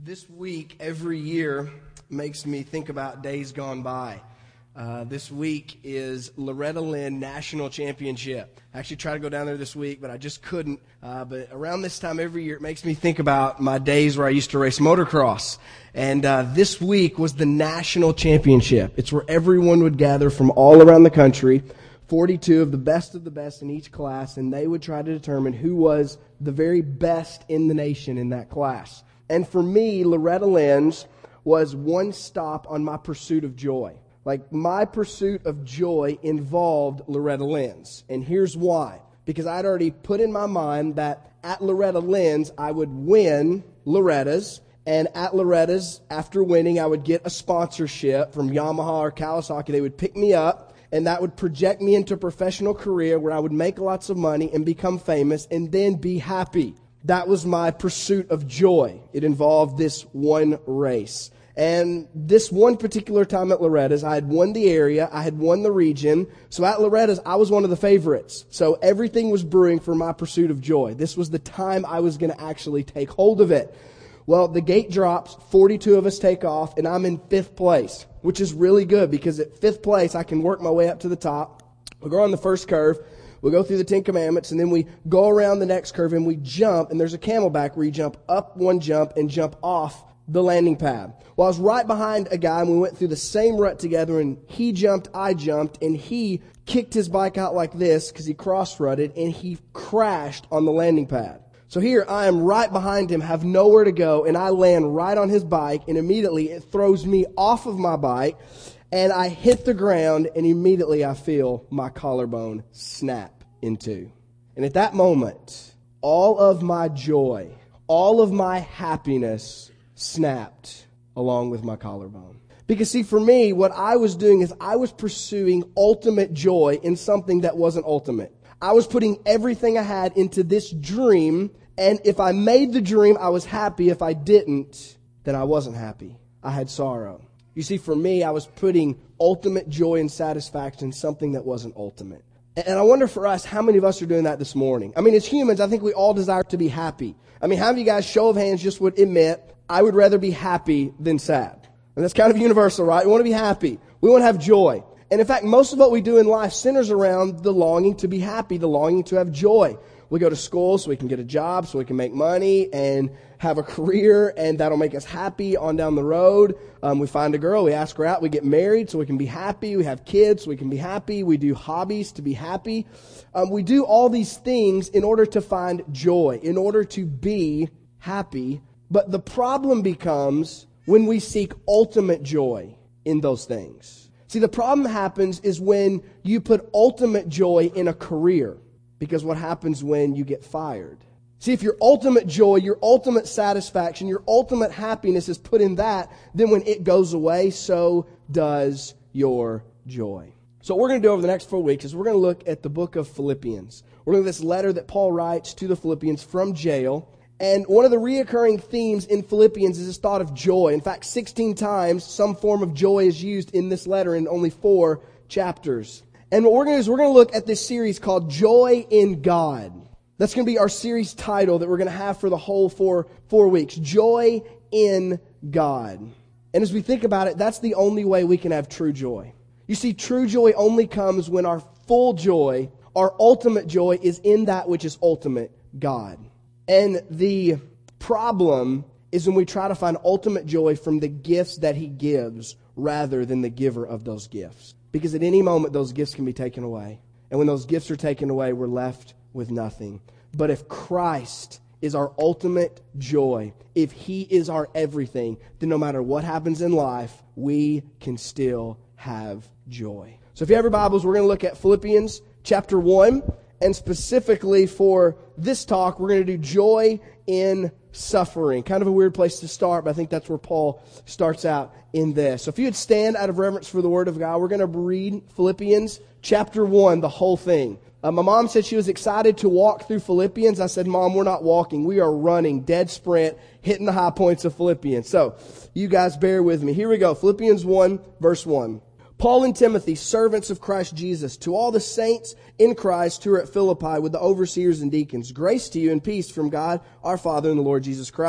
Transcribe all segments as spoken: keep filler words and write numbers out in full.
This week, every year, makes me think about days gone by. Uh, this week is Loretta Lynn National Championship. I actually tried to go down there this week, but I just couldn't. Uh, but around this time every year, it makes me think about my days where I used to race motocross. And uh, this week was the National Championship. It's where everyone would gather from all around the country, forty-two of the best of the best in each class, and they would try to determine who was the very best in the nation in that class. And for me, Loretta Lynn's was one stop on my pursuit of joy. Like, my pursuit of joy involved Loretta Lynn's. And here's why. Because I'd already put in my mind that at Loretta Lynn's, I would win Loretta's. And at Loretta's, after winning, I would get a sponsorship from Yamaha or Kawasaki. They would pick me up, and that would project me into a professional career where I would make lots of money and become famous and then be happy. That was my pursuit of joy. It involved this one race. And this one particular time at Loretta's, I had won the area, I had won the region. So at Loretta's, I was one of the favorites. So everything was brewing for my pursuit of joy. This was the time I was going to actually take hold of it. Well, the gate drops, forty-two of us take off, and I'm in fifth place, which is really good because at fifth place, I can work my way up to the top. We'll go on the first curve. We'll go through the Ten Commandments, and then we go around the next curve, and we jump, and there's a camelback where you jump up one jump and jump off the landing pad. Well, I was right behind a guy, and we went through the same rut together, and he jumped, I jumped, and he kicked his bike out like this because he cross-rutted, and he crashed on the landing pad. So here I am right behind him, have nowhere to go, and I land right on his bike, and immediately it throws me off of my bike, and I hit the ground, and immediately I feel my collarbone snap in two. And at that moment, all of my joy, all of my happiness snapped along with my collarbone. Because see, for me, what I was doing is I was pursuing ultimate joy in something that wasn't ultimate. I was putting everything I had into this dream, and if I made the dream, I was happy. If I didn't, then I wasn't happy. I had sorrow. You see, for me, I was putting ultimate joy and satisfaction in something that wasn't ultimate. And I wonder for us, how many of us are doing that this morning? I mean, as humans, I think we all desire to be happy. I mean, how many of you guys, show of hands, just would admit, I would rather be happy than sad? And that's kind of universal, right? We want to be happy. We want to have joy. And in fact, most of what we do in life centers around the longing to be happy, the longing to have joy. We go to school so we can get a job, so we can make money and have a career, and that'll make us happy on down the road. Um, we find a girl, we ask her out, we get married so we can be happy. We have kids so we can be happy. We do hobbies to be happy. Um, we do all these things in order to find joy, in order to be happy. But the problem becomes when we seek ultimate joy in those things. See, the problem happens is when you put ultimate joy in a career. Because what happens when you get fired? See, if your ultimate joy, your ultimate satisfaction, your ultimate happiness is put in that, then when it goes away, so does your joy. So what we're going to do over the next four weeks is we're going to look at the book of Philippians. We're going to look at this letter that Paul writes to the Philippians from jail. And one of the reoccurring themes in Philippians is this thought of joy. In fact, sixteen times some form of joy is used in this letter in only four chapters. And what we're going to do is we're going to look at this series called Joy in God. That's going to be our series title that we're going to have for the whole four, four weeks. Joy in God. And as we think about it, that's the only way we can have true joy. You see, true joy only comes when our full joy, our ultimate joy, is in that which is ultimate, God. And the problem is when we try to find ultimate joy from the gifts that He gives rather than the giver of those gifts. Because at any moment, those gifts can be taken away. And when those gifts are taken away, we're left with nothing. But if Christ is our ultimate joy, if He is our everything, then no matter what happens in life, we can still have joy. So if you have your Bibles, we're going to look at Philippians chapter one. And specifically for this talk, we're going to do joy in suffering. Kind of a weird place to start, but I think that's where Paul starts out in this. So if you would stand out of reverence for the Word of God, we're going to read Philippians chapter one, the whole thing. Uh, my mom said she was excited to walk through Philippians. I said, Mom, we're not walking. We are running, dead sprint, hitting the high points of Philippians. So you guys bear with me. Here we go. Philippians one, verse one. Paul and Timothy, servants of Christ Jesus, to all the saints in Christ who are at Philippi with the overseers and deacons, grace to you and peace from God our Father and the Lord Jesus Christ.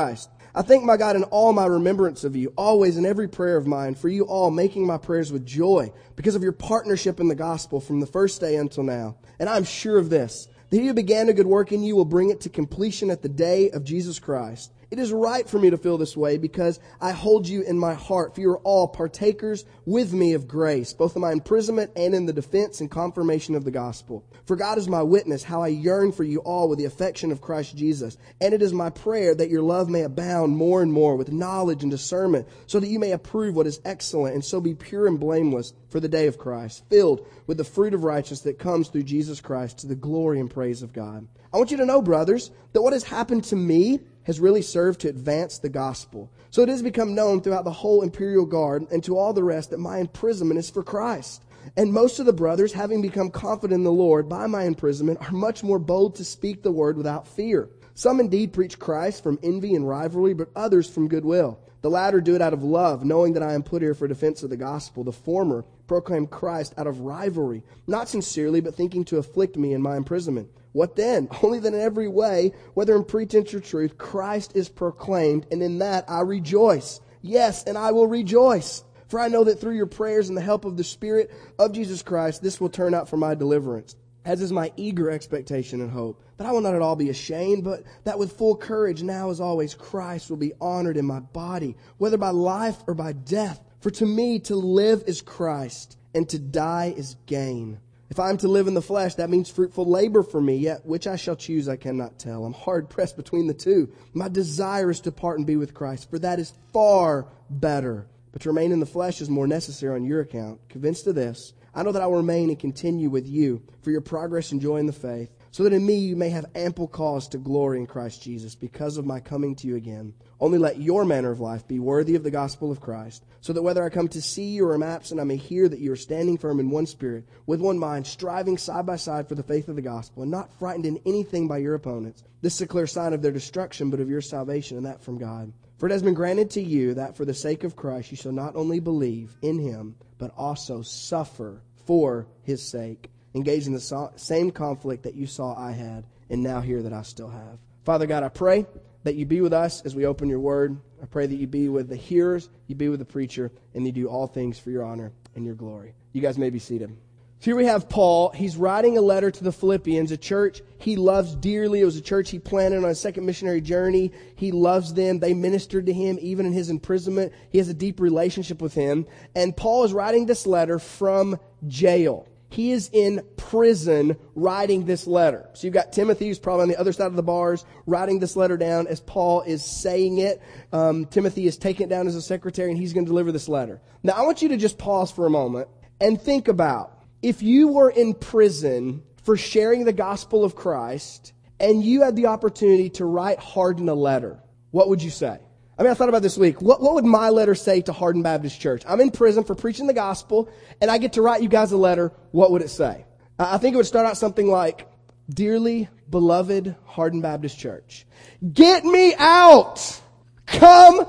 I thank my God in all my remembrance of you, always in every prayer of mine, for you all, making my prayers with joy, because of your partnership in the gospel from the first day until now. And I'm sure of this, that he who began a good work in you will bring it to completion at the day of Jesus Christ. It is right for me to feel this way because I hold you in my heart, for you are all partakers with me of grace, both in my imprisonment and in the defense and confirmation of the gospel. For God is my witness, how I yearn for you all with the affection of Christ Jesus. And it is my prayer that your love may abound more and more with knowledge and discernment, so that you may approve what is excellent and so be pure and blameless for the day of Christ, filled with the fruit of righteousness that comes through Jesus Christ to the glory and praise of God. I want you to know, brothers, that what has happened to me has really served to advance the gospel. So it has become known throughout the whole imperial guard and to all the rest that my imprisonment is for Christ. And most of the brothers, having become confident in the Lord by my imprisonment, are much more bold to speak the word without fear. Some indeed preach Christ from envy and rivalry, but others from goodwill. The latter do it out of love, knowing that I am put here for defense of the gospel. The former proclaim Christ out of rivalry, not sincerely, but thinking to afflict me in my imprisonment. What then? Only that in every way, whether in pretense or truth, Christ is proclaimed, and in that I rejoice. Yes, and I will rejoice. For I know that through your prayers and the help of the Spirit of Jesus Christ, this will turn out for my deliverance, as is my eager expectation and hope. But I will not at all be ashamed, but that with full courage, now as always, Christ will be honored in my body, whether by life or by death. For to me to live is Christ, and to die is gain. If I am to live in the flesh, that means fruitful labor for me, yet which I shall choose I cannot tell. I'm hard pressed between the two. My desire is to depart and be with Christ, for that is far better. But to remain in the flesh is more necessary on your account. Convinced of this, I know that I will remain and continue with you for your progress and joy in the faith, so that in me you may have ample cause to glory in Christ Jesus because of my coming to you again. Only let your manner of life be worthy of the gospel of Christ, so that whether I come to see you or am absent, I may hear that you are standing firm in one spirit, with one mind, striving side by side for the faith of the gospel, and not frightened in anything by your opponents. This is a clear sign of their destruction, but of your salvation, and that from God. For it has been granted to you that for the sake of Christ you shall not only believe in him, but also suffer for his sake, engaged in the same conflict that you saw I had, and now hear that I still have. Father God, I pray that you be with us as we open your word. I pray that you be with the hearers, you be with the preacher, and you do all things for your honor and your glory. You guys may be seated. Here we have Paul. He's writing a letter to the Philippians, a church he loves dearly. It was a church he planted on his second missionary journey. He loves them. They ministered to him even in his imprisonment. He has a deep relationship with him. And Paul is writing this letter from jail. He is in prison writing this letter. So you've got Timothy, who's probably on the other side of the bars, writing this letter down as Paul is saying it. Um, Timothy is taking it down as a secretary, and he's going to deliver this letter. Now, I want you to just pause for a moment and think about, if you were in prison for sharing the gospel of Christ and you had the opportunity to write Hardin a letter, what would you say? I mean, I thought about this week. What, what would my letter say to Hardin Baptist Church? I'm in prison for preaching the gospel and I get to write you guys a letter. What would it say? I think it would start out something like, Dearly beloved Hardin Baptist Church, get me out. Come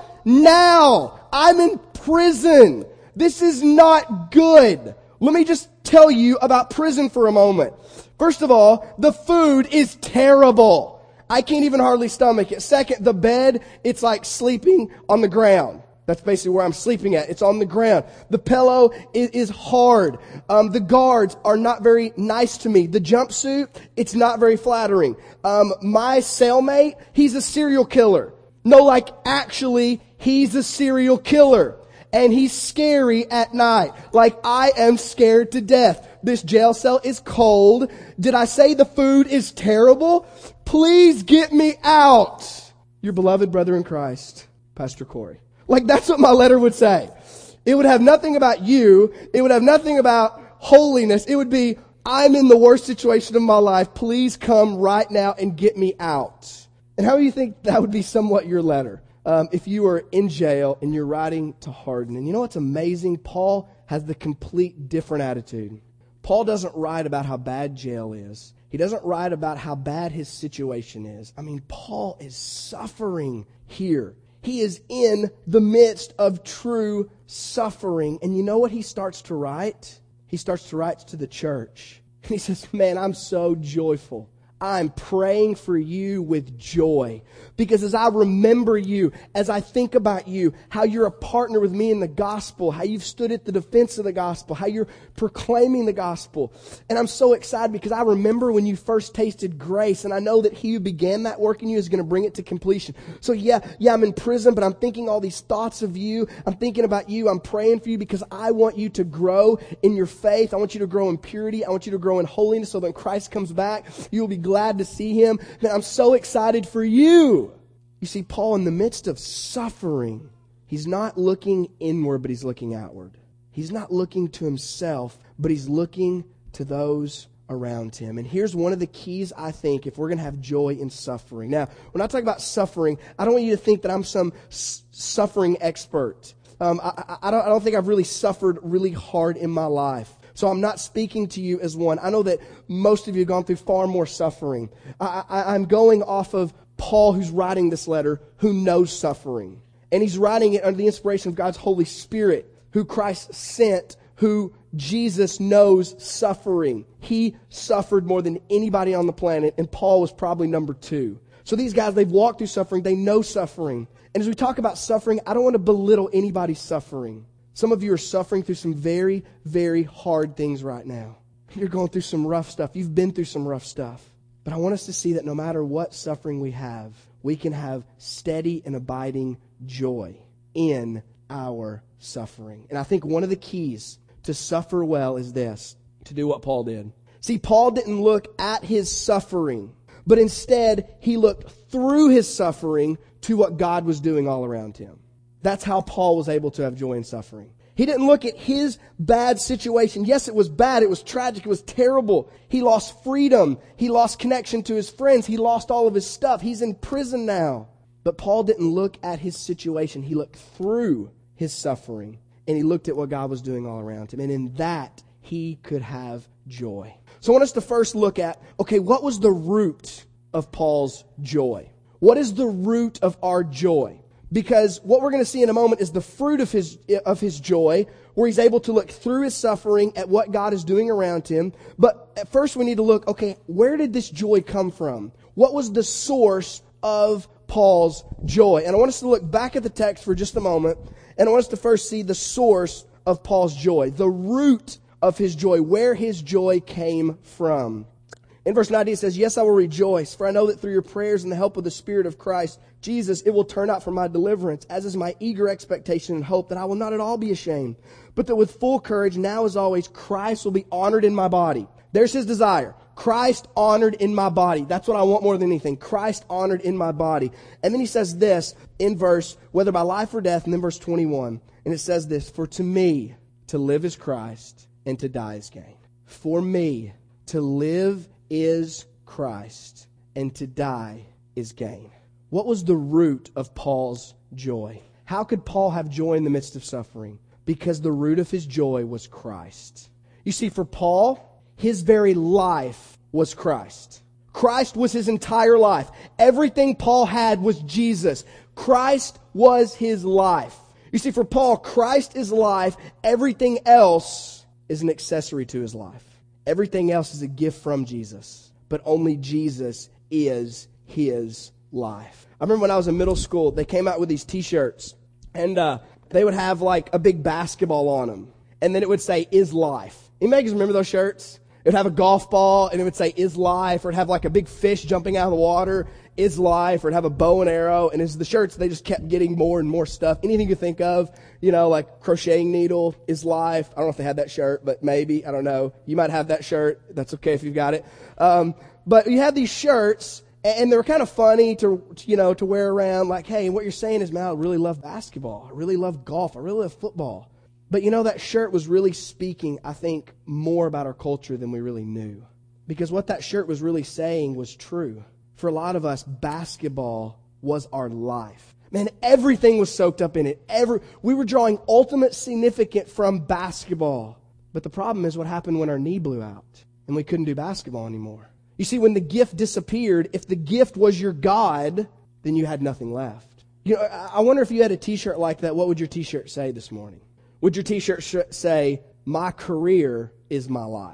now. I'm in prison. This is not good. Let me just tell you about prison for a moment. First of all, the food is terrible. I can't even hardly stomach it. Second, the bed, it's like sleeping on the ground. That's basically where I'm sleeping at. It's on the ground. The pillow is, is hard. Um, the guards are not very nice to me. The jumpsuit, it's not very flattering. Um, my cellmate, he's a serial killer. No, like actually, he's a serial killer. And he's scary at night. Like, I am scared to death. This jail cell is cold. Did I say the food is terrible? Please get me out. Your beloved brother in Christ, Pastor Corey. Like, that's what my letter would say. It would have nothing about you. It would have nothing about holiness. It would be, I'm in the worst situation of my life. Please come right now and get me out. And how do you think that would be somewhat your letter? Um, if you were in jail and you're writing to Hardin. And you know what's amazing? Paul has the complete different attitude. Paul doesn't write about how bad jail is. He doesn't write about how bad his situation is. I mean, Paul is suffering here. He is in the midst of true suffering. And you know what he starts to write? He starts to write to the church. And he says, man, I'm so joyful. I'm praying for you with joy. Because as I remember you, as I think about you, how you're a partner with me in the gospel, how you've stood at the defense of the gospel, how you're proclaiming the gospel. And I'm so excited because I remember when you first tasted grace, and I know that he who began that work in you is going to bring it to completion. So yeah, yeah, I'm in prison, but I'm thinking all these thoughts of you. I'm thinking about you. I'm praying for you because I want you to grow in your faith. I want you to grow in purity. I want you to grow in holiness so that when Christ comes back, you'll be glad to see him. Man, I'm so excited for you. You see, Paul, in the midst of suffering, he's not looking inward, but he's looking outward. He's not looking to himself, but he's looking to those around him. And here's one of the keys, I think, if we're going to have joy in suffering. Now, when I talk about suffering, I don't want you to think that I'm some s- suffering expert. Um, I, I, I, don't, I don't think I've really suffered really hard in my life. So I'm not speaking to you as one. I know that most of you have gone through far more suffering. I, I, I'm going off of Paul, who's writing this letter, who knows suffering. And he's writing it under the inspiration of God's Holy Spirit, who Christ sent, who Jesus knows suffering. He suffered more than anybody on the planet, and Paul was probably number two. So these guys, they've walked through suffering. They know suffering. And as we talk about suffering, I don't want to belittle anybody's suffering. Some of you are suffering through some very, very hard things right now. You're going through some rough stuff. You've been through some rough stuff. But I want us to see that no matter what suffering we have, we can have steady and abiding joy in our suffering. And I think one of the keys to suffer well is this, to do what Paul did. See, Paul didn't look at his suffering, but instead he looked through his suffering to what God was doing all around him. That's how Paul was able to have joy in suffering. He didn't look at his bad situation. Yes, it was bad. It was tragic. It was terrible. He lost freedom. He lost connection to his friends. He lost all of his stuff. He's in prison now. But Paul didn't look at his situation. He looked through his suffering, and he looked at what God was doing all around him. And in that, he could have joy. So I want us to first look at, okay, what was the root of Paul's joy? What is the root of our joy? Because what we're going to see in a moment is the fruit of his of his joy, where he's able to look through his suffering at what God is doing around him. But at first we need to look, okay, where did this joy come from? What was the source of Paul's joy? And I want us to look back at the text for just a moment, and I want us to first see the source of Paul's joy, the root of his joy, where his joy came from. In verse nineteen it says, "Yes, I will rejoice, for I know that through your prayers and the help of the Spirit of Christ Jesus, it will turn out for my deliverance, as is my eager expectation and hope that I will not at all be ashamed, but that with full courage, now as always, Christ will be honored in my body." There's his desire. Christ honored in my body. That's what I want more than anything. Christ honored in my body. And then he says this in verse, whether by life or death, and then verse twenty-one. And it says this, "For to me, to live is Christ, and to die is gain." For me, to live is Christ, and to die is gain. What was the root of Paul's joy? How could Paul have joy in the midst of suffering? Because the root of his joy was Christ. You see, for Paul, his very life was Christ. Christ was his entire life. Everything Paul had was Jesus. Christ was his life. You see, for Paul, Christ is life. Everything else is an accessory to his life. Everything else is a gift from Jesus. But only Jesus is his life. I remember when I was in middle school, they came out with these t-shirts, and uh, they would have like a big basketball on them, and then it would say, "Is life." Anybody guys remember those shirts? It would have a golf ball, and it would say, "Is life," or it'd have like a big fish jumping out of the water, "Is life," or it'd have a bow and arrow, and as the shirts, they just kept getting more and more stuff. Anything you think of, you know, like crocheting needle, "Is life." I don't know if they had that shirt, but maybe, I don't know. You might have that shirt. That's okay if you've got it. Um, but you have these shirts, and they were kind of funny to, you know, to wear around. Like, hey, what you're saying is, man, I really love basketball. I really love golf. I really love football. But you know, that shirt was really speaking, I think, more about our culture than we really knew. Because what that shirt was really saying was true. For a lot of us, basketball was our life. Man, everything was soaked up in it. Every, we were drawing ultimate significance from basketball. But the problem is what happened when our knee blew out and we couldn't do basketball anymore. You see, when the gift disappeared, if the gift was your God, then you had nothing left. You know, I wonder if you had a t-shirt like that, what would your t-shirt say this morning? Would your t-shirt sh- say, "My career is my life"?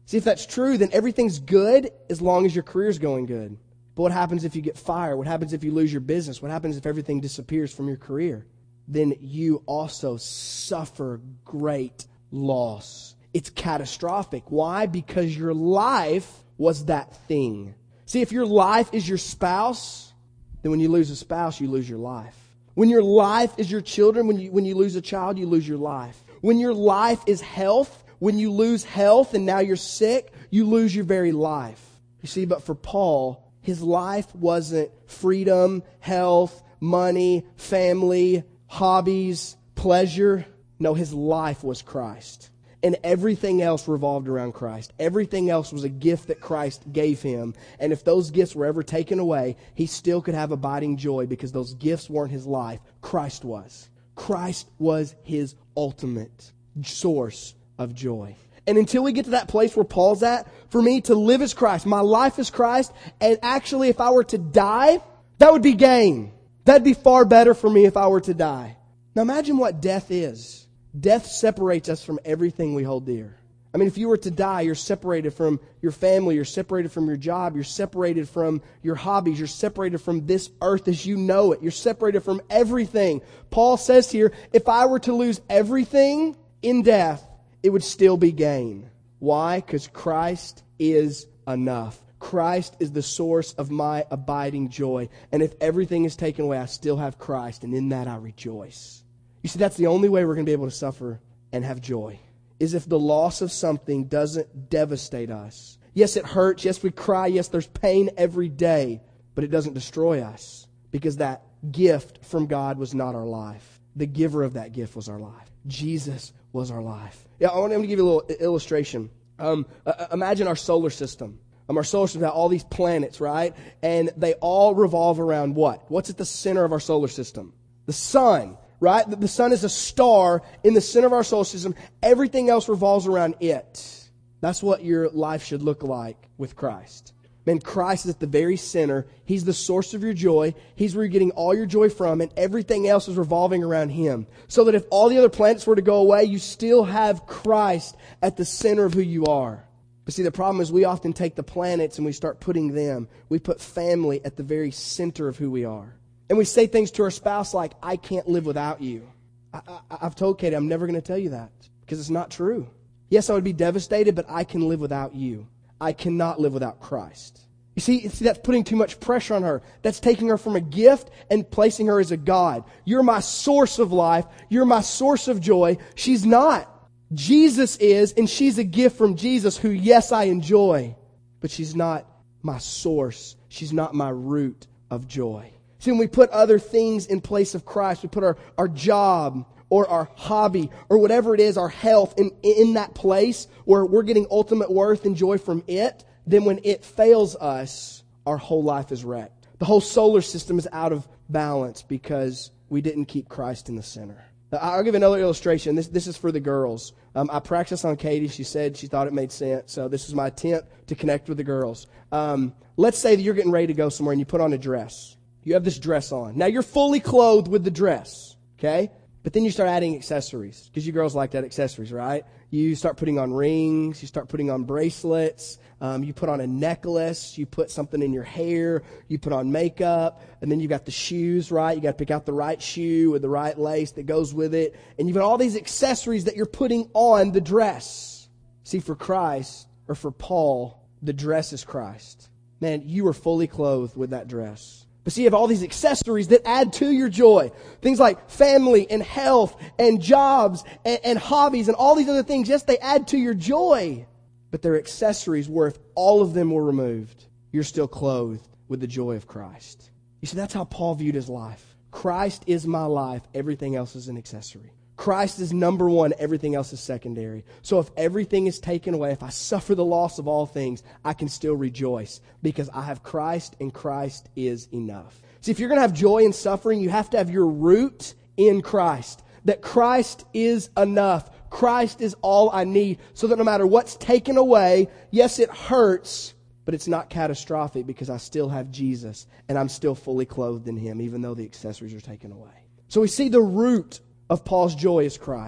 See, if that's true, then everything's good as long as your career's going good. But what happens if you get fired? What happens if you lose your business? What happens if everything disappears from your career? Then you also suffer great loss. It's catastrophic. Why? Because your life was that thing. See, if your life is your spouse, then when you lose a spouse, you lose your life. When your life is your children, when you, when you lose a child, you lose your life. When your life is health, when you lose health and now you're sick, you lose your very life. You see, but for Paul, his life wasn't freedom, health, money, family, hobbies, pleasure. No, his life was Christ. And everything else revolved around Christ. Everything else was a gift that Christ gave him. And if those gifts were ever taken away, he still could have abiding joy because those gifts weren't his life. Christ was. Christ was his ultimate source of joy. And until we get to that place where Paul's at, for me to live is Christ. My life is Christ. And actually, if I were to die, that would be gain. That'd be far better for me if I were to die. Now imagine what death is. Death separates us from everything we hold dear. I mean, if you were to die, you're separated from your family, you're separated from your job, you're separated from your hobbies, you're separated from this earth as you know it. You're separated from everything. Paul says here, if I were to lose everything in death, it would still be gain. Why? Because Christ is enough. Christ is the source of my abiding joy. And if everything is taken away, I still have Christ, and in that I rejoice. You see, that's the only way we're going to be able to suffer and have joy, is if the loss of something doesn't devastate us. Yes, it hurts. Yes, we cry. Yes, there's pain every day, but it doesn't destroy us because that gift from God was not our life. The giver of that gift was our life. Jesus was our life. Yeah, I want to give you a little illustration. Um, uh, imagine our solar system. Um, our solar system has all these planets, right? And they all revolve around what? What's at the center of our solar system? The sun, right? The, the sun is a star in the center of our solar system. Everything else revolves around it. That's what your life should look like with Christ. Man, Christ is at the very center. He's the source of your joy. He's where you're getting all your joy from, and everything else is revolving around Him. So that if all the other planets were to go away, you still have Christ at the center of who you are. But see, the problem is we often take the planets and we start putting them. We put family at the very center of who we are. And we say things to our spouse like, I can't live without you. I, I, I've told Katie, I'm never going to tell you that because it's not true. Yes, I would be devastated, but I can live without you. I cannot live without Christ. You see, see, that's putting too much pressure on her. That's taking her from a gift and placing her as a God. You're my source of life. You're my source of joy. She's not. Jesus is, and she's a gift from Jesus who, yes, I enjoy. But she's not my source. She's not my root of joy. See, when we put other things in place of Christ, we put our, our job or our hobby or whatever it is, our health in, in that place where we're getting ultimate worth and joy from it, then when it fails us, our whole life is wrecked. The whole solar system is out of balance because we didn't keep Christ in the center. I'll give another illustration. This this is for the girls. Um, I practiced on Katie. She said she thought it made sense. So this is my attempt to connect with the girls. Um, let's say that you're getting ready to go somewhere and you put on a dress. You have this dress on. Now you're fully clothed with the dress, okay? But then you start adding accessories because you girls like that accessories, right? You start putting on rings. You start putting on bracelets. Um, you put on a necklace. You put something in your hair. You put on makeup. And then you got the shoes, right? You got to pick out the right shoe with the right lace that goes with it. And you've got all these accessories that you're putting on the dress. See, for Christ, or for Paul, the dress is Christ. Man, you are fully clothed with that dress. But see, you have all these accessories that add to your joy. Things like family and health and jobs and, and hobbies and all these other things. Yes, they add to your joy. But they're accessories where if all of them were removed, you're still clothed with the joy of Christ. You see, that's how Paul viewed his life. Christ is my life. Everything else is an accessory. Christ is number one. Everything else is secondary. So if everything is taken away, if I suffer the loss of all things, I can still rejoice because I have Christ and Christ is enough. See, if you're going to have joy in suffering, you have to have your root in Christ. That Christ is enough. Christ is all I need. So that no matter what's taken away, yes, it hurts, but it's not catastrophic because I still have Jesus and I'm still fully clothed in Him, even though the accessories are taken away. So we see the root of Paul's joy is Christ.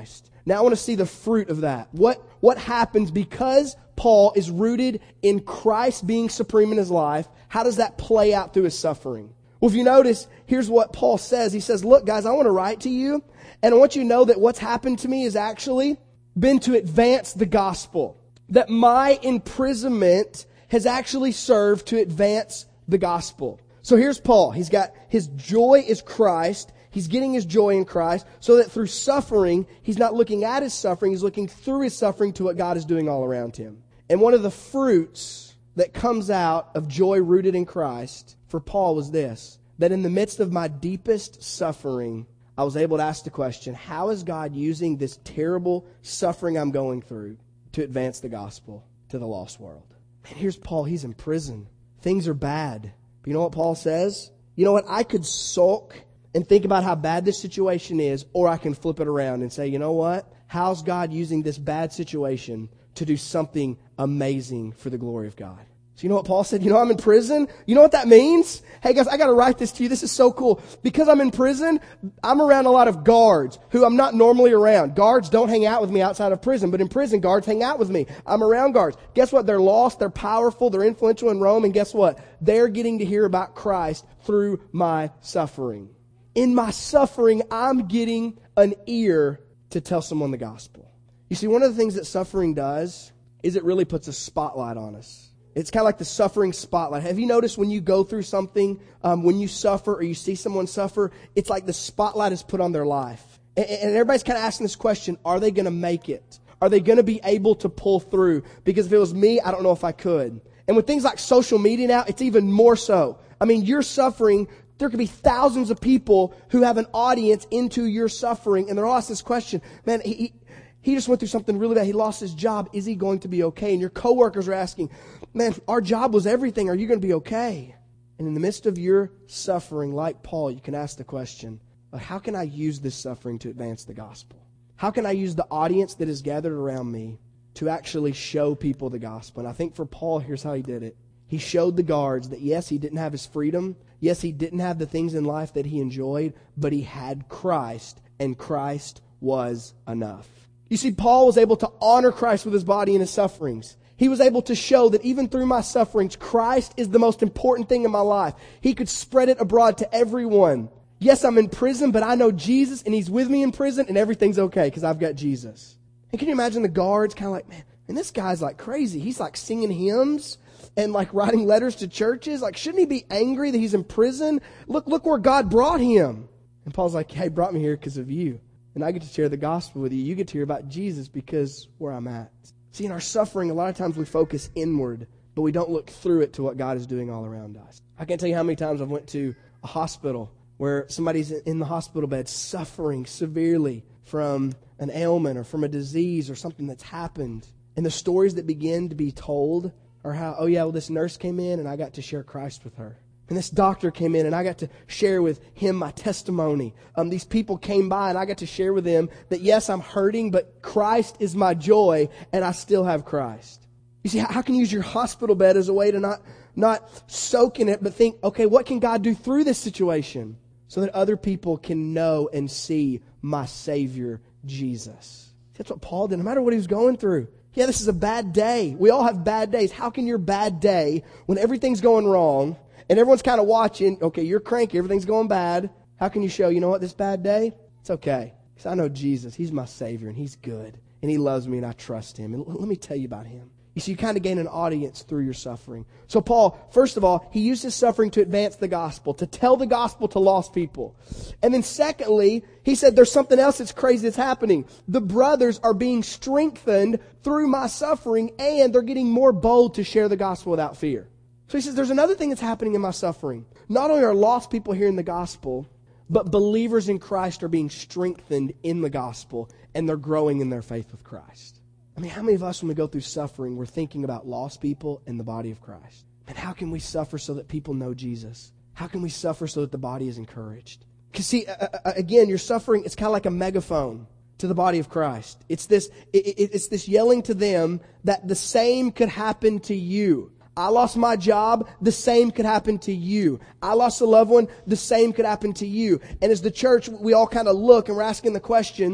Now I want to see the fruit of that. What, what happens because Paul is rooted in Christ being supreme in his life? How does that play out through his suffering? Well, if you notice, here's what Paul says. He says, look, guys, I want to write to you, and I want you to know that what's happened to me has actually been to advance the gospel. That my imprisonment has actually served to advance the gospel. So here's Paul. He's got his joy is Christ. He's getting his joy in Christ so that through suffering, he's not looking at his suffering, he's looking through his suffering to what God is doing all around him. And one of the fruits that comes out of joy rooted in Christ for Paul was this, that in the midst of my deepest suffering, I was able to ask the question, how is God using this terrible suffering I'm going through to advance the gospel to the lost world? And here's Paul, he's in prison. Things are bad. But you know what Paul says? You know what? I could sulk and think about how bad this situation is, or I can flip it around and say, you know what? How's God using this bad situation to do something amazing for the glory of God? So you know what Paul said? You know, I'm in prison. You know what that means? Hey guys, I got to write this to you. This is so cool. Because I'm in prison, I'm around a lot of guards who I'm not normally around. Guards don't hang out with me outside of prison, but in prison, guards hang out with me. I'm around guards. Guess what? They're lost. They're powerful. They're influential in Rome. And guess what? They're getting to hear about Christ through my suffering. In my suffering, I'm getting an ear to tell someone the gospel. You see, one of the things that suffering does is it really puts a spotlight on us. It's kind of like the suffering spotlight. Have you noticed when you go through something, um, when you suffer or you see someone suffer, it's like the spotlight is put on their life. And, and everybody's kind of asking this question, are they going to make it? Are they going to be able to pull through? Because if it was me, I don't know if I could. And with things like social media now, it's even more so. I mean, you're suffering. There could be thousands of people who have an audience into your suffering, and they're all asking this question, man, he, he He just went through something really bad. He lost his job. Is he going to be okay? And your coworkers are asking, man, our job was everything. Are you going to be okay? And in the midst of your suffering, like Paul, you can ask the question, how can I use this suffering to advance the gospel? How can I use the audience that is gathered around me to actually show people the gospel? And I think for Paul, here's how he did it. He showed the guards that, yes, he didn't have his freedom. Yes, he didn't have the things in life that he enjoyed, but he had Christ, and Christ was enough. You see, Paul was able to honor Christ with his body and his sufferings. He was able to show that even through my sufferings, Christ is the most important thing in my life. He could spread it abroad to everyone. Yes, I'm in prison, but I know Jesus, and He's with me in prison, and everything's okay because I've got Jesus. And can you imagine the guards kind of like, man, and this guy's like crazy. He's like singing hymns and like writing letters to churches. Like, shouldn't he be angry that he's in prison? Look, look where God brought him. And Paul's like, hey, he brought me here because of you. And I get to share the gospel with you. You get to hear about Jesus because where I'm at. See, in our suffering, a lot of times we focus inward, but we don't look through it to what God is doing all around us. I can't tell you how many times I've went to a hospital where somebody's in the hospital bed suffering severely from an ailment or from a disease or something that's happened. And the stories that begin to be told are how, oh yeah, well this nurse came in and I got to share Christ with her. And this doctor came in and I got to share with him my testimony. Um, these people came by and I got to share with them that yes, I'm hurting, but Christ is my joy and I still have Christ. You see, how can you use your hospital bed as a way to not, not soak in it, but think, okay, what can God do through this situation so that other people can know and see my Savior, Jesus? That's what Paul did, no matter what he was going through. Yeah, this is a bad day. We all have bad days. How can your bad day, when everything's going wrong, and everyone's kind of watching, okay, you're cranky, everything's going bad. How can you show, you know what, this bad day? It's okay. Because I know Jesus, He's my Savior, and He's good. And He loves me, and I trust Him. And let me tell you about Him. You see, you kind of gain an audience through your suffering. So Paul, first of all, he used his suffering to advance the gospel, to tell the gospel to lost people. And then secondly, he said there's something else that's crazy that's happening. The brothers are being strengthened through my suffering, and they're getting more bold to share the gospel without fear. So he says, there's another thing that's happening in my suffering. Not only are lost people hearing the gospel, but believers in Christ are being strengthened in the gospel, and they're growing in their faith with Christ. I mean, how many of us, when we go through suffering, we're thinking about lost people and the body of Christ? And how can we suffer so that people know Jesus? How can we suffer so that the body is encouraged? Because see, uh, again, your suffering, it's kind of like a megaphone to the body of Christ. It's this, it, it, it's this yelling to them that the same could happen to you. I lost my job, the same could happen to you. I lost a loved one, the same could happen to you. And as the church, we all kind of look and we're asking the question,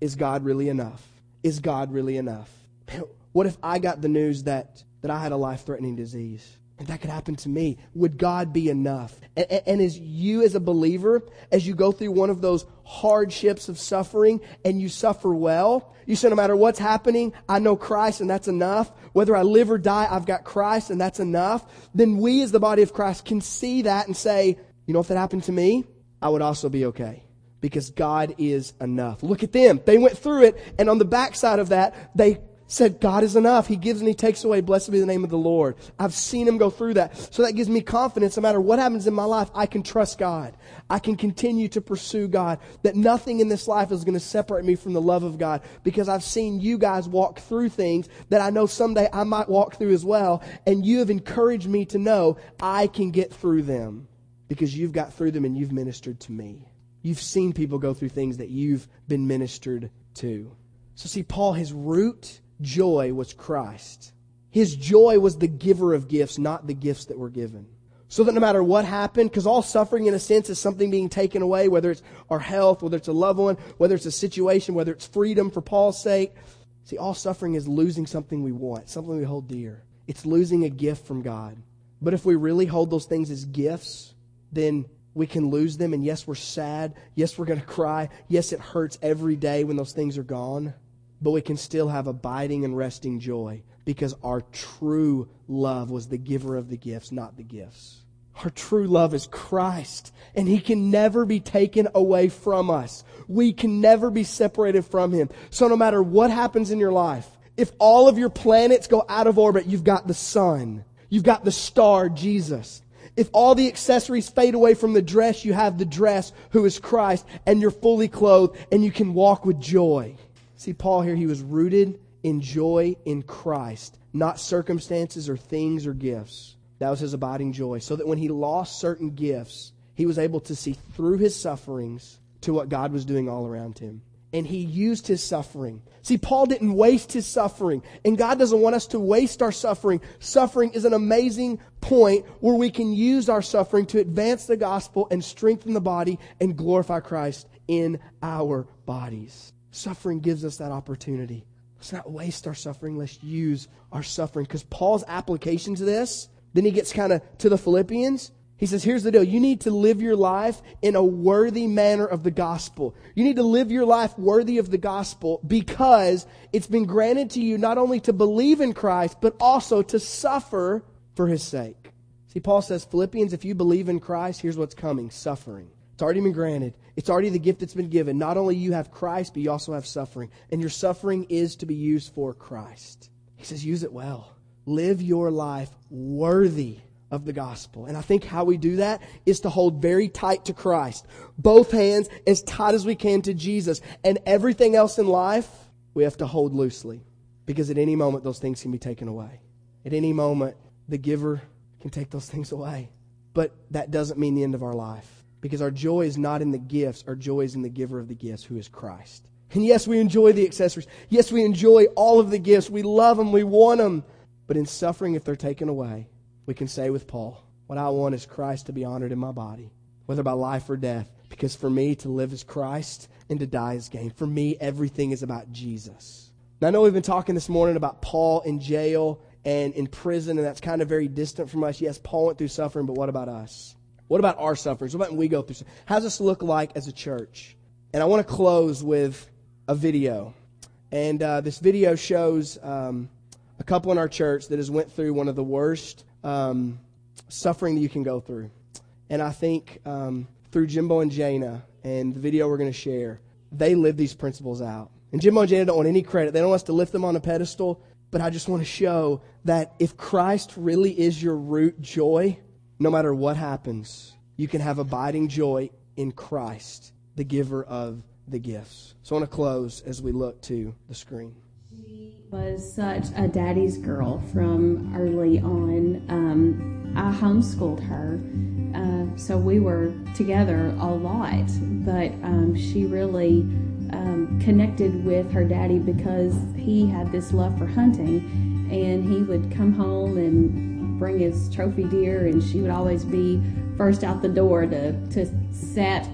is God really enough? Is God really enough? What if I got the news that, that I had a life-threatening disease? And that could happen to me. Would God be enough? And, and, and as you as a believer, as you go through one of those hardships of suffering and you suffer well, you say no matter what's happening, I know Christ and that's enough. Whether I live or die, I've got Christ and that's enough. Then we as the body of Christ can see that and say, you know, if that happened to me, I would also be okay. Because God is enough. Look at them. They went through it, and on the backside of that, they said, God is enough. He gives and He takes away. Blessed be the name of the Lord. I've seen Him go through that. So that gives me confidence. No matter what happens in my life, I can trust God. I can continue to pursue God. That nothing in this life is going to separate me from the love of God. Because I've seen you guys walk through things that I know someday I might walk through as well. And you have encouraged me to know I can get through them. Because you've got through them and you've ministered to me. You've seen people go through things that you've been ministered to. So see, Paul, his root joy was Christ. His joy was the giver of gifts, not the gifts that were given. So that no matter what happened, because all suffering in a sense is something being taken away, whether it's our health, whether it's a loved one, whether it's a situation, whether it's freedom for Paul's sake. See, all suffering is losing something we want, something we hold dear. It's losing a gift from God. But if we really hold those things as gifts, then we can lose them, and yes, we're sad. Yes, we're going to cry. Yes, it hurts every day when those things are gone. But we can still have abiding and resting joy because our true love was the giver of the gifts, not the gifts. Our true love is Christ, and He can never be taken away from us. We can never be separated from Him. So no matter what happens in your life, if all of your planets go out of orbit, you've got the sun. You've got the star, Jesus. If all the accessories fade away from the dress, you have the dress, who is Christ, and you're fully clothed, and you can walk with joy. See, Paul here, he was rooted in joy in Christ, not circumstances or things or gifts. That was his abiding joy. So that when he lost certain gifts, he was able to see through his sufferings to what God was doing all around him. And he used his suffering. See, Paul didn't waste his suffering. And God doesn't want us to waste our suffering. Suffering is an amazing point where we can use our suffering to advance the gospel and strengthen the body and glorify Christ in our bodies. Suffering gives us that opportunity. Let's not waste our suffering. Let's use our suffering. Because Paul's application to this, then he gets kind of to the Philippians. He says, here's the deal. You need to live your life in a worthy manner of the gospel. You need to live your life worthy of the gospel because it's been granted to you not only to believe in Christ, but also to suffer for His sake. See, Paul says, Philippians, if you believe in Christ, here's what's coming, suffering. It's already been granted. It's already the gift that's been given. Not only you have Christ, but you also have suffering. And your suffering is to be used for Christ. He says, use it well. Live your life worthy of the gospel. And I think how we do that is to hold very tight to Christ. Both hands as tight as we can to Jesus. And everything else in life, we have to hold loosely. Because at any moment, those things can be taken away. At any moment, the giver can take those things away. But that doesn't mean the end of our life. Because our joy is not in the gifts. Our joy is in the giver of the gifts, who is Christ. And yes, we enjoy the accessories. Yes, we enjoy all of the gifts. We love them. We want them. But in suffering, if they're taken away, we can say with Paul, what I want is Christ to be honored in my body, whether by life or death. Because for me, to live is Christ and to die is gain. For me, everything is about Jesus. Now, I know we've been talking this morning about Paul in jail and in prison, and that's kind of very distant from us. Yes, Paul went through suffering, but what about us? What about our sufferings? What about when we go through? How does this look like as a church? And I want to close with a video. And uh, this video shows um, a couple in our church that has went through one of the worst um, suffering that you can go through. And I think um, through Jimbo and Jana and the video we're going to share, they live these principles out. And Jimbo and Jana don't want any credit. They don't want us to lift them on a pedestal. But I just want to show that if Christ really is your root joy, no matter what happens, you can have abiding joy in Christ, the giver of the gifts. So I want to close as we look to the screen. She was such a daddy's girl from early on. Um, I homeschooled her, uh, so we were together a lot. But um, she really um, connected with her daddy because he had this love for hunting, and he would come home and bring his trophy deer, and she would always be first out the door to, to set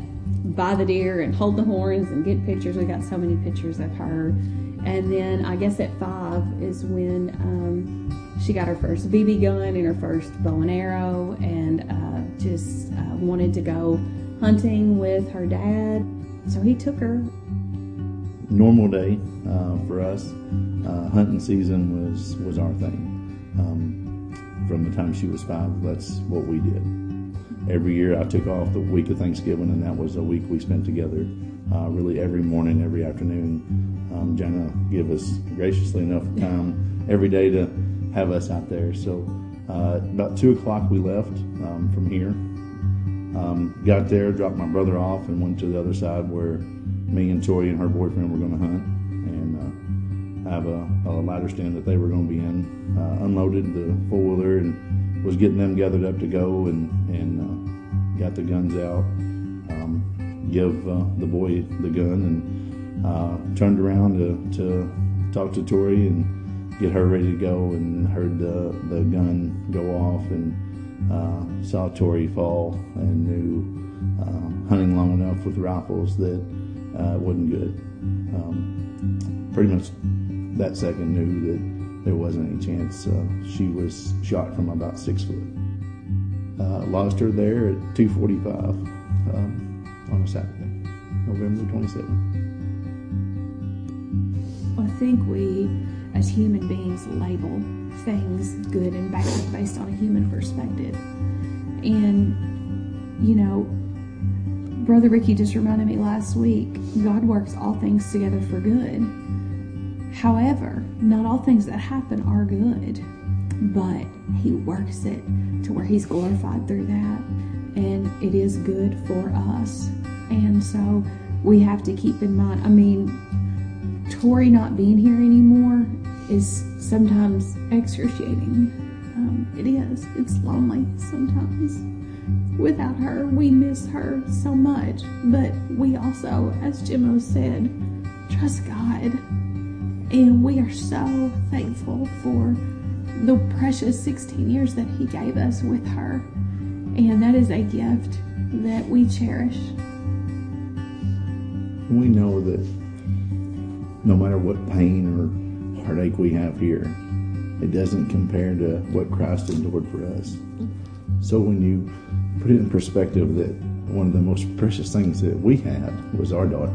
buy the deer and hold the horns and get pictures. We got so many pictures of her. And then I guess at five is when um, she got her first B B gun and her first bow and arrow, and uh, just uh, wanted to go hunting with her dad. So he took her. Normal day uh, for us, uh, hunting season was, was our thing. Um, from the time she was five, that's what we did. Every year I took off the week of Thanksgiving, and that was a week we spent together. Uh, really every morning, every afternoon. Um, Jana give us graciously enough time every day to have us out there. So uh, about two o'clock we left um, from here. Um, got there, dropped my brother off, and went to the other side where me and Tori and her boyfriend were going to hunt, and uh, have a, a ladder stand that they were going to be in. Uh, unloaded the four-wheeler and was getting them gathered up to go, and, and uh, got the guns out. Um, give uh, the boy the gun, and uh, turned around to, to talk to Tori and get her ready to go, and heard the, the gun go off, and uh, saw Tori fall, and knew uh, hunting long enough with rifles that uh, it wasn't good. Um, pretty much that second knew that there wasn't any chance. Uh, she was shot from about six foot. Uh, lost her there at two forty-five. Um, on a Saturday, November twenty-seventh. I think we, as human beings, label things good and bad based on a human perspective. And, you know, Brother Ricky just reminded me last week, God works all things together for good. However, not all things that happen are good, but He works it to where He's glorified through that. And it is good for us. And so we have to keep in mind, I mean, Tori not being here anymore is sometimes excruciating. Um, it is. It's lonely sometimes. Without her, we miss her so much. But we also, as Jimmo said, trust God. And we are so thankful for the precious sixteen years that He gave us with her. And that is a gift that we cherish. We know that no matter what pain or heartache we have here, it doesn't compare to what Christ endured for us. So when you put it in perspective that one of the most precious things that we had was our daughter,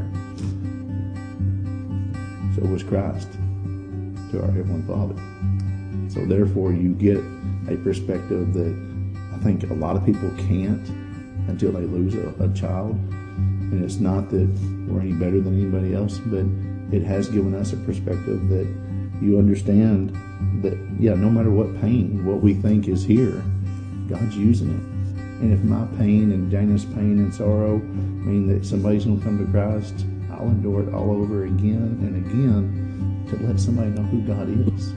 so was Christ to our Heavenly Father. So therefore you get a perspective that I think a lot of people can't until they lose a, a child. And it's not that we're any better than anybody else, but it has given us a perspective that you understand that, yeah, no matter what pain, what we think is here, God's using it. And if my pain and Jana's pain and sorrow mean that somebody's going to come to Christ, I'll endure it all over again and again to let somebody know who God is.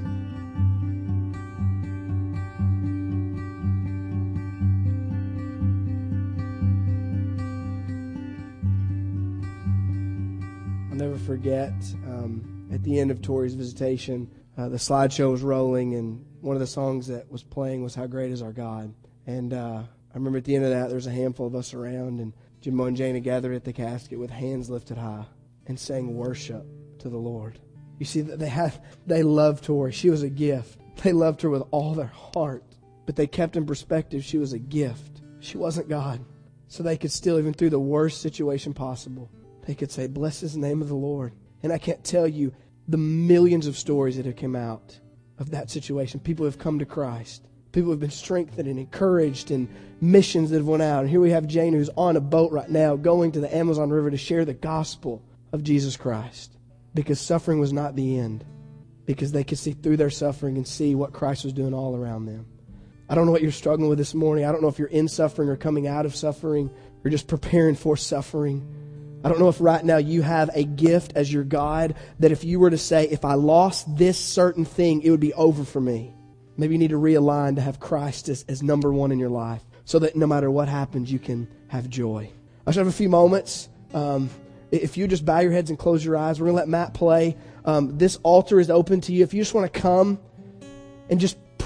Never forget, um, at the end of Tori's visitation, uh, the slideshow was rolling, and one of the songs that was playing was How Great Is Our God. And uh, I remember at the end of that, there was a handful of us around, and Jimbo and Jana gathered at the casket with hands lifted high and sang worship to the Lord. You see, that they had, they loved Tori. She was a gift. They loved her with all their heart, but they kept in perspective she was a gift. She wasn't God. So they could still, even through the worst situation possible, they could say, bless His name of the Lord. And I can't tell you the millions of stories that have come out of that situation. People have come to Christ. People have been strengthened and encouraged, and missions that have went out. And here we have Jane, who's on a boat right now going to the Amazon River to share the gospel of Jesus Christ. Because suffering was not the end. Because they could see through their suffering and see what Christ was doing all around them. I don't know what you're struggling with this morning. I don't know if you're in suffering or coming out of suffering or just preparing for suffering. I don't know if right now you have a gift as your God that if you were to say, if I lost this certain thing, it would be over for me. Maybe you need to realign to have Christ as, as number one in your life so that no matter what happens, you can have joy. I should have a few moments. Um, if you just bow your heads and close your eyes, we're going to let Matt play. Um, this altar is open to you. If you just want to come and just pray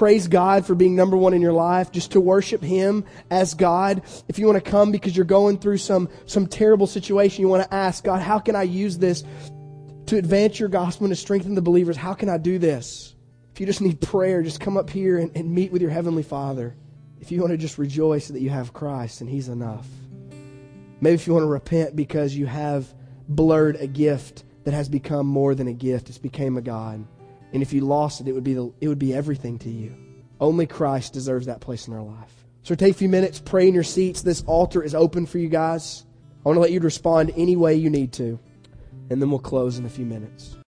praise God for being number one in your life, just to worship Him as God. If you want to come because you're going through some, some terrible situation, you want to ask, God, how can I use this to advance your gospel and to strengthen the believers? How can I do this? If you just need prayer, just come up here and, and meet with your Heavenly Father. If you want to just rejoice that you have Christ and He's enough. Maybe if you want to repent because you have blurred a gift that has become more than a gift. It's became a God. And if you lost it, it would be the, it would be everything to you. Only Christ deserves that place in our life. So take a few minutes, pray in your seats. This altar is open for you guys. I want to let you respond any way you need to. And then we'll close in a few minutes.